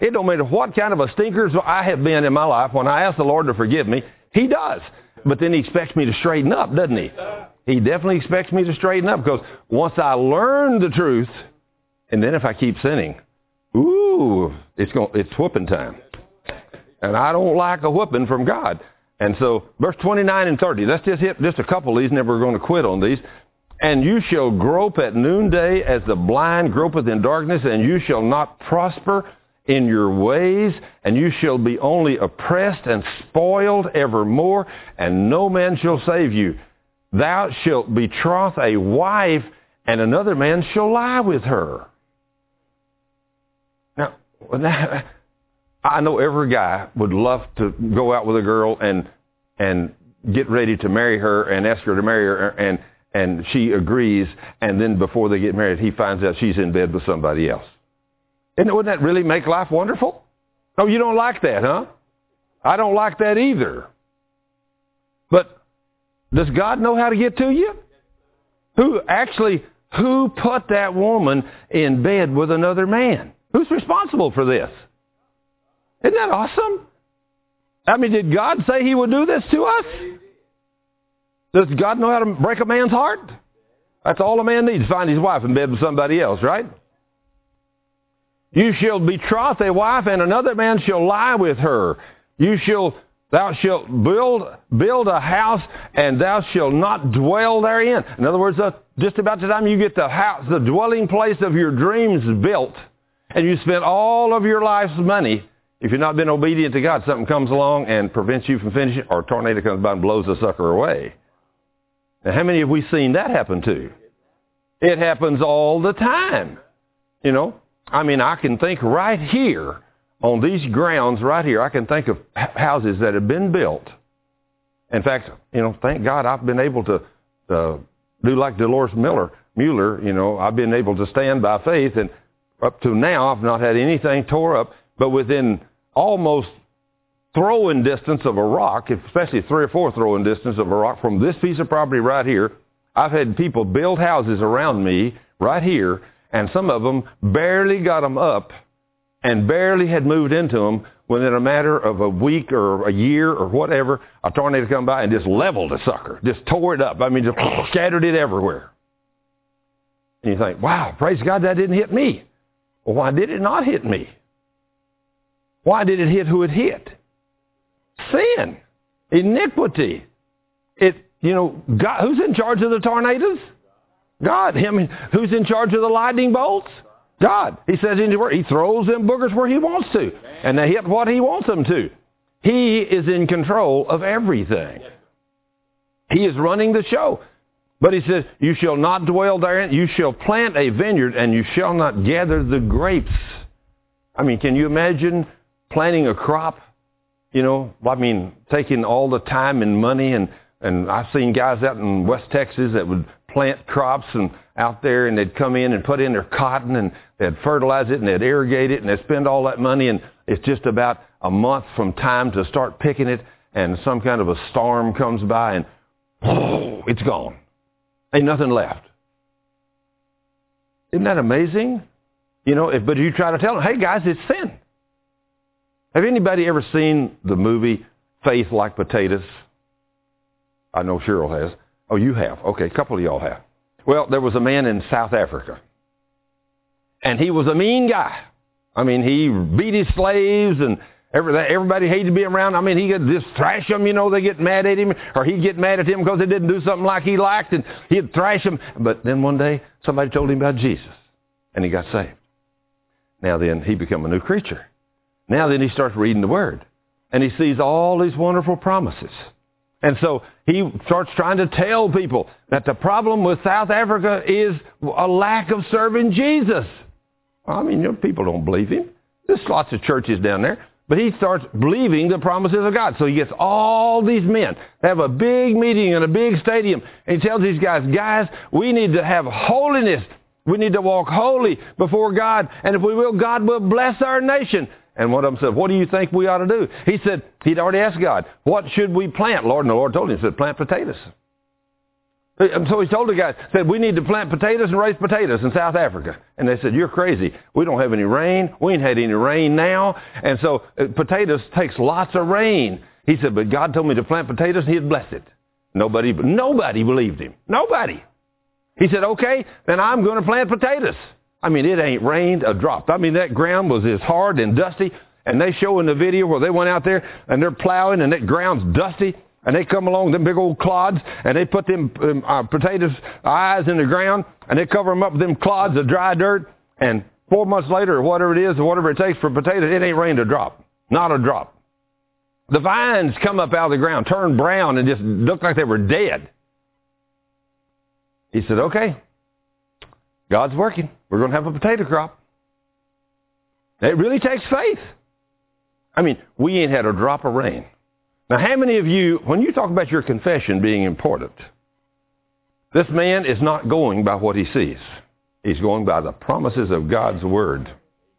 It don't matter what kind of a stinkers I have been in my life. When I ask the Lord to forgive me, He does. But then He expects me to straighten up, doesn't He? He definitely expects me to straighten up, because once I learn the truth, and then if I keep sinning, it's whooping time. And I don't like a whooping from God. And so, verse 29 and 30, let's just hit just a couple of these, and then we're going to quit on these. And you shall grope at noonday as the blind gropeth in darkness, and you shall not prosper in your ways, and you shall be only oppressed and spoiled evermore, and no man shall save you. Thou shalt betroth a wife, and another man shall lie with her. Now, I know every guy would love to go out with a girl and get ready to marry her and ask her to marry her, and she agrees, and then before they get married, he finds out she's in bed with somebody else. Wouldn't that really make life wonderful? No, you don't like that, huh? I don't like that either. But does God know how to get to you? Who put that woman in bed with another man? Who's responsible for this? Isn't that awesome? I mean, did God say He would do this to us? Does God know how to break a man's heart? That's all a man needs, find his wife in bed with somebody else, right? You shall betroth a wife, and another man shall lie with her. Thou shalt build a house, and thou shalt not dwell therein. In other words, just about the time you get the house, the dwelling place of your dreams built, and you spent all of your life's money, if you've not been obedient to God, something comes along and prevents you from finishing, or a tornado comes by and blows the sucker away. Now, how many have we seen that happen to? It happens all the time. You know, I mean, I can think right here, on these grounds right here, I can think of houses that have been built. In fact, you know, thank God I've been able to do like Dolores Mueller, you know, I've been able to stand by faith, and up to now I've not had anything tore up, but within almost throwing distance of a rock, especially 3 or 4 throwing distance of a rock from this piece of property right here, I've had people build houses around me right here, and some of them barely got them up and barely had moved into them within a matter of a week or a year or whatever, a tornado come by and just leveled the sucker, just tore it up. I mean, just scattered it everywhere. And you think, wow, praise God, that didn't hit me. Well, why did it not hit me? Why did it hit who it hit? Sin. Iniquity. God, who's in charge of the tornadoes? God. Who's in charge of the lightning bolts? God. He says in His Word, He throws them boogers where He wants to. And they hit what He wants them to. He is in control of everything. He is running the show. But He says, you shall not dwell therein. You shall plant a vineyard, and you shall not gather the grapes. I mean, can you imagine planting a crop? You know, I mean, taking all the time and money, and I've seen guys out in West Texas that would plant crops and out there, and they'd come in and put in their cotton, and they'd fertilize it, and they'd irrigate it, and they'd spend all that money, and it's just about a month from time to start picking it, and some kind of a storm comes by, and it's gone. Ain't nothing left. Isn't that amazing? You know, but you try to tell them, hey guys, it's sin. Have anybody ever seen the movie Faith Like Potatoes? I know Cheryl has. Oh, you have. Okay, a couple of y'all have. Well, there was a man in South Africa, and he was a mean guy. I mean, he beat his slaves, and everybody hated to be around. I mean, he could just thrash them, you know, they get mad at him, or he'd get mad at him because they didn't do something like he liked, and he'd thrash them. But then one day, somebody told him about Jesus, and he got saved. Now then, he became a new creature. Now then, he starts reading the Word, and he sees all these wonderful promises. And so he starts trying to tell people that the problem with South Africa is a lack of serving Jesus. I mean, you know, people don't believe him. There's lots of churches down there. But he starts believing the promises of God. So he gets all these men. They have a big meeting in a big stadium. And he tells these guys, we need to have holiness. We need to walk holy before God. And if we will, God will bless our nation. And one of them said, what do you think we ought to do? He said, he'd already asked God, what should we plant, Lord? And the Lord told him, he said, plant potatoes. And so he told the guy, said, we need to plant potatoes and raise potatoes in South Africa. And they said, you're crazy. We don't have any rain. We ain't had any rain now. And so potatoes takes lots of rain. He said, but God told me to plant potatoes and he'd bless it. Nobody believed him. Nobody. He said, okay, then I'm going to plant potatoes. I mean, it ain't rained a drop. I mean, that ground was as hard and dusty. And they show in the video where they went out there and they're plowing and that ground's dusty. And they come along, them big old clods, and they put them potatoes' eyes in the ground, and they cover them up with them clods of dry dirt. And 4 months later, or whatever it is, or whatever it takes for potatoes, it ain't rained a drop. Not a drop. The vines come up out of the ground, turn brown, and just look like they were dead. He said, okay, God's working. We're going to have a potato crop. It really takes faith. I mean, we ain't had a drop of rain. Now, how many of you, when you talk about your confession being important, this man is not going by what he sees. He's going by the promises of God's word.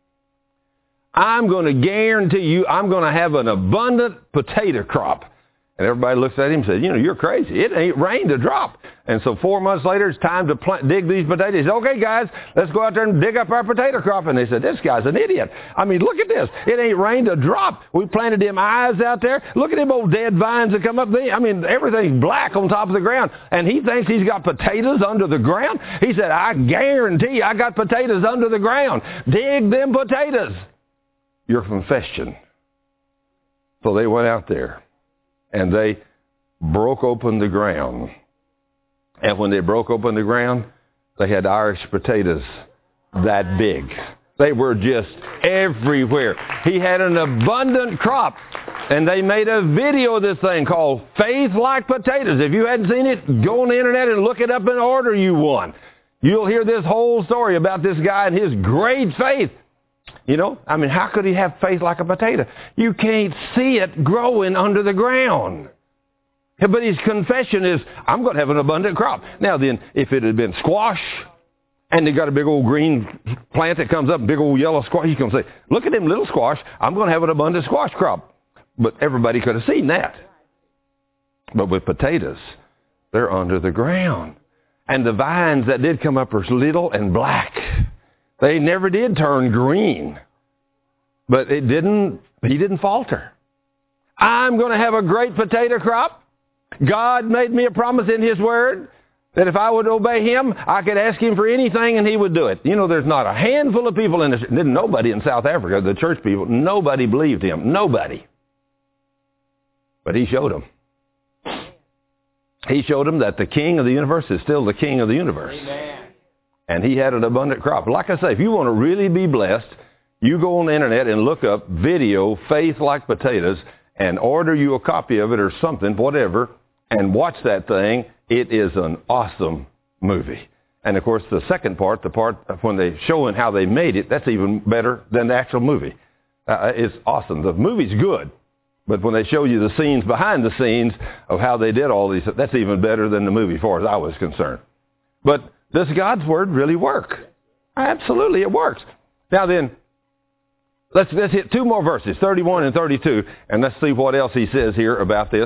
I'm going to guarantee you I'm going to have an abundant potato crop. And everybody looks at him and says, you're crazy. It ain't rained a drop. And so 4 months later, it's time to dig these potatoes. He said, okay, guys, let's go out there and dig up our potato crop. And they said, this guy's an idiot. I mean, look at this. It ain't rained a drop. We planted them eyes out there. Look at them old dead vines that come up there. I mean, everything's black on top of the ground. And he thinks he's got potatoes under the ground. He said, I guarantee I got potatoes under the ground. Dig them potatoes. Your confession. So they went out there. And they broke open the ground. And when they broke open the ground, they had Irish potatoes that big. They were just everywhere. He had an abundant crop. And they made a video of this thing called Faith Like Potatoes. If you hadn't seen it, go on the internet and look it up and order you one. You'll hear this whole story about this guy and his great faith. I mean, how could he have faith like a potato? You can't see it growing under the ground. But his confession is, I'm going to have an abundant crop. Now then, if it had been squash, and they got a big old green plant that comes up, big old yellow squash, he's going to say, look at them little squash, I'm going to have an abundant squash crop. But everybody could have seen that. But with potatoes, they're under the ground. And the vines that did come up are little and black. They never did turn green. But he didn't falter. I'm going to have a great potato crop. God made me a promise in his word that if I would obey him, I could ask him for anything and he would do it. There's not a handful of people in this, nobody in South Africa, the church people, nobody believed him. Nobody. But he showed them. He showed them that the king of the universe is still the king of the universe. Amen. And he had an abundant crop. Like I say, if you want to really be blessed, you go on the internet and look up video, Faith Like Potatoes, and order you a copy of it or something, whatever, and watch that thing. It is an awesome movie. And of course, the second part, the part when they showing how they made it, that's even better than the actual movie. It's awesome. The movie's good. But when they show you the scenes behind the scenes of how they did all these, that's even better than the movie, as far as I was concerned. But does God's word really work? Absolutely, it works. Now then, let's hit two more verses, 31 and 32, and let's see what else he says here about this.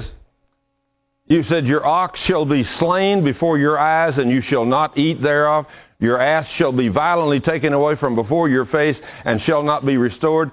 You said, your ox shall be slain before your eyes, and you shall not eat thereof. Your ass shall be violently taken away from before your face, and shall not be restored.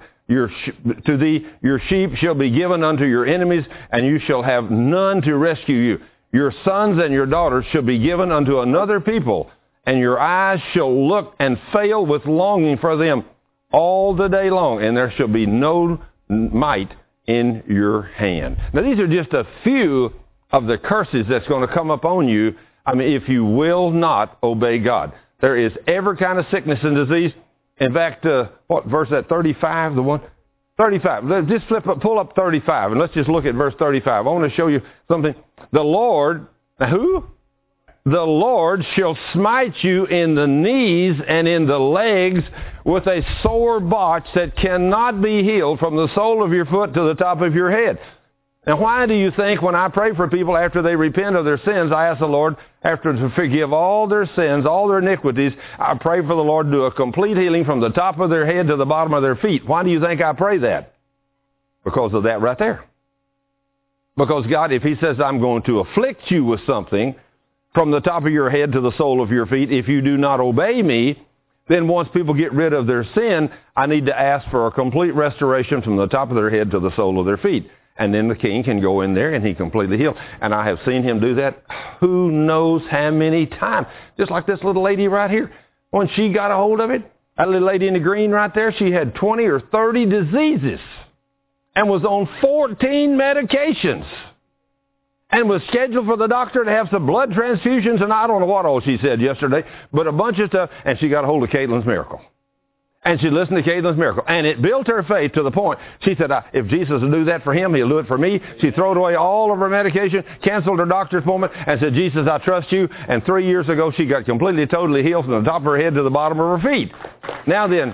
To thee your sheep shall be given unto your enemies, and you shall have none to rescue you. Your sons and your daughters shall be given unto another people, and your eyes shall look and fail with longing for them all the day long, and there shall be no might in your hand. Now, these are just a few of the curses that's going to come upon you, if you will not obey God. There is every kind of sickness and disease. In fact, what verse is that, 35? The one? 35. Let's just pull up 35, and let's just look at verse 35. I want to show you something. The Lord, now who? The Lord shall smite you in the knees and in the legs with a sore botch that cannot be healed from the sole of your foot to the top of your head. Now, why do you think when I pray for people after they repent of their sins, I ask the Lord after to forgive all their sins, all their iniquities, I pray for the Lord to do a complete healing from the top of their head to the bottom of their feet. Why do you think I pray that? Because of that right there. Because God, if he says I'm going to afflict you with something, from the top of your head to the sole of your feet. If you do not obey me, then once people get rid of their sin, I need to ask for a complete restoration from the top of their head to the sole of their feet. And then the king can go in there and he completely heals. And I have seen him do that who knows how many times. Just like this little lady right here. When she got a hold of it, that little lady in the green right there, she had 20 or 30 diseases and was on 14 medications and was scheduled for the doctor to have some blood transfusions, and I don't know what all she said yesterday, but a bunch of stuff, and she got a hold of Caitlin's Miracle. And she listened to Caitlin's Miracle, and it built her faith to the point. She said, if Jesus will do that for him, he'll do it for me. She threw away all of her medication, canceled her doctor's appointment, and said, Jesus, I trust you. And 3 years ago, she got completely, totally healed from the top of her head to the bottom of her feet. Now then,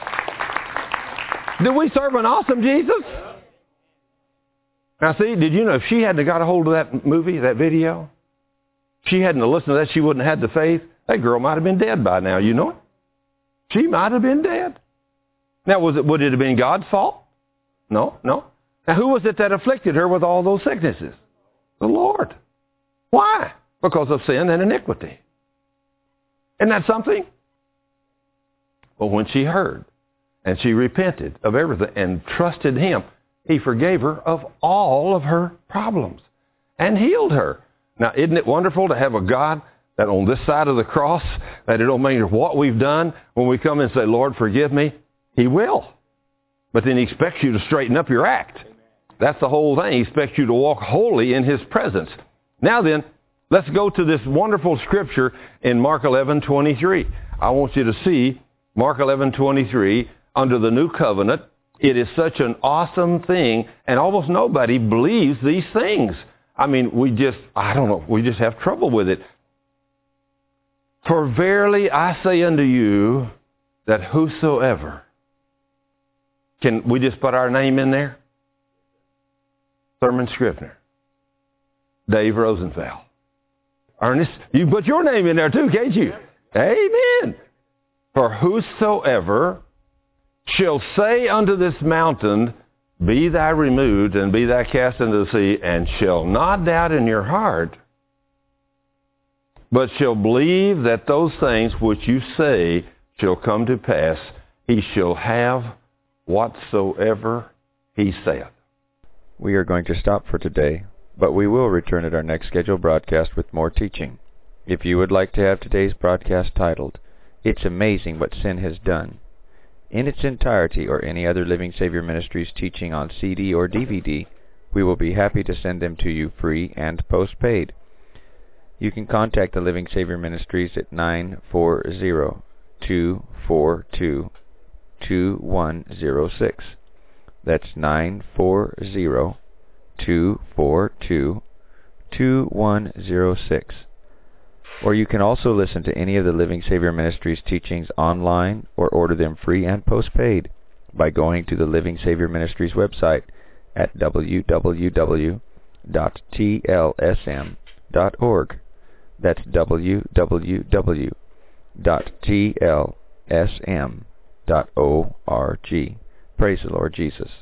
do we serve an awesome Jesus? Now see, did you know if she hadn't got a hold of that movie, that video, she hadn't listened to that, she wouldn't have had the faith, that girl might have been dead by now, you know it? She might have been dead. Now, would it have been God's fault? No. Now, who was it that afflicted her with all those sicknesses? The Lord. Why? Because of sin and iniquity. Isn't that something? Well, when she heard and she repented of everything and trusted him, he forgave her of all of her problems and healed her. Now, isn't it wonderful to have a God that on this side of the cross, that it don't matter what we've done, when we come and say, Lord, forgive me, he will. But then he expects you to straighten up your act. That's the whole thing. He expects you to walk holy in his presence. Now then, let's go to this wonderful scripture in Mark 11:23. I want you to see Mark 11:23 under the new covenant. It is such an awesome thing, and almost nobody believes these things. I mean, we just have trouble with it. For verily I say unto you that whosoever, can we just put our name in there? Thurman Scrivener, Dave Rosenfeld, Ernest, you put your name in there too, can't you? Amen. For whosoever shall say unto this mountain, be thou removed and be thou cast into the sea, and shall not doubt in your heart, but shall believe that those things which you say shall come to pass, he shall have whatsoever he saith. We are going to stop for today, but we will return at our next scheduled broadcast with more teaching. If you would like to have today's broadcast titled, It's Amazing What Sin Has Done, in its entirety, or any other Living Savior Ministries teaching on CD or DVD, we will be happy to send them to you free and postpaid. You can contact the Living Savior Ministries at 940-242-2106. That's 940-242-2106. Or you can also listen to any of the Living Savior Ministries teachings online or order them free and postpaid by going to the Living Savior Ministries website at www.tlsm.org. That's www.tlsm.org. Praise the Lord Jesus.